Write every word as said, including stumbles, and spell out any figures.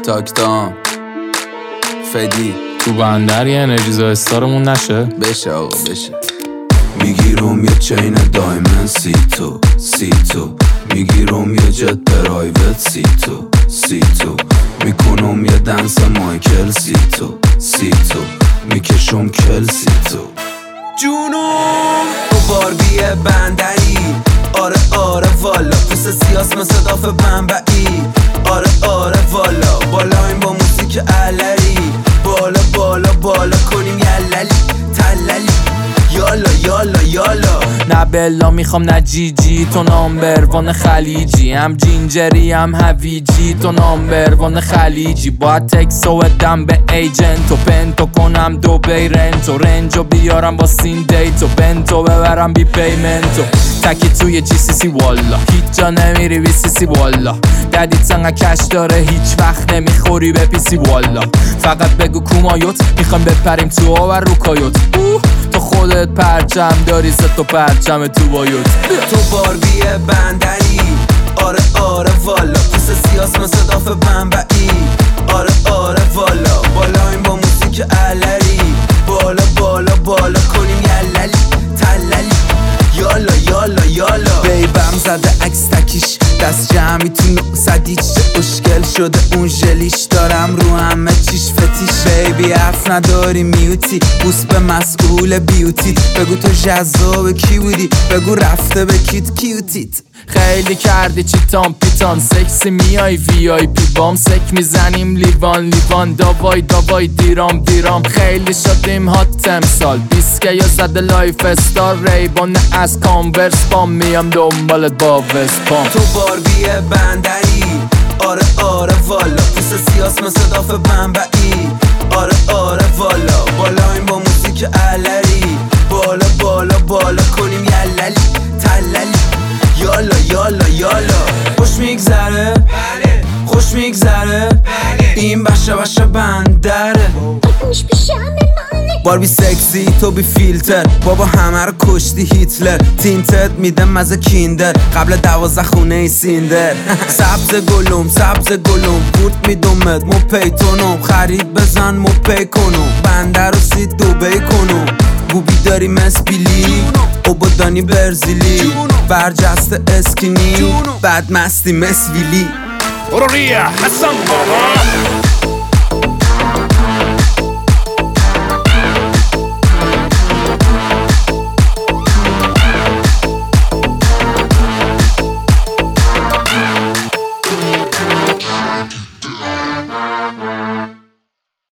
تاکتام فدی تو بندر یه انرژیزا استارمون نشه بشه آقا بشه. میگیرم یه چین دایمن سی تو سی تو میگیرم یه جت پرایوت سی تو سی تو میکنم یه دنس مایکل سی تو سی تو میکشم کل سی تو جونم تو باربی بندری. آره آره والا پوست سیاس مثل داف بنبعی. آره آره والا بالایم با موسیک علری. بالا بالا بالا کنیم یللی تللی یالا یالا یالا. نه بلا میخوام نه جی جی تو نامبروان خلیجی، هم جینجری هم هویجی تو نامبروان خلیجی. باید تکسو بدم به ایجنتو پنتو کنم دو بی رنتو رنجو بیارم با سین دیتو بنتو ببرم بی پیمنتو تکی توی جی سی سی والا هیچ جا نمیری بی سی سی والا. ددیت انقا کش داره هیچ وقت نمیخوری به پی سی والا. فقط بگو کومایوت میخوام بپریم تو آور رو کایوت. تو خودت پرچم داری ست تو پرچم تو بایوت. تو باربی بندری. آره آره والا پوست سیاس مثل داف بنبعی. آره آره والا بالایم با موسیک علری. بالا بالا بالا کنیم یللی تللی یالا یالا یالا. بیبم زده عکس تکیش دست جمعی تو نقصدیچ اشکل شده اون ژلیش دارم رو همه چیش فتیش. بیبی حرف نداری میوتی بوس به مسئول بیوتی. بگو تو جذاب کی بودی بگو رفته به کیت کیوتیت. خیلی کردی چیتان پیتان سکسی میای وی آی پی بام سک میزنیم لیوان لیوان داوای داوای دیرام دیرام. خیلی شدیم هات امسال دیسکه یا زده لایف استار ریبان از کانورس بام میام دنبالت با وسپام. تو باربی بندری. آره آره والا پوست سیاس مثل داف بنبعی. آره آره والا بالایم با موسیک علری. بالا بالا بالا کنیم یللی تللی یالا یالا یالا. خوش میگذره خوش میگذره این بشه بشه بندره. باربی سکسی تو بی فیلتر بابا همه رو کشتی هیتلر. تینتت میدم مزه کیندر قبل دوازده خونه ای سیندر. سبز گلوم سبز گلوم بورت میدومت مو پیتونم خرید بزن مو پی کنم. بندر رو سی دوبی کنم بوبی داری مسبیلی اوبادانی برزیلی برجست اسکینی بعد مستی مسویلی. برو ریا حسن بابا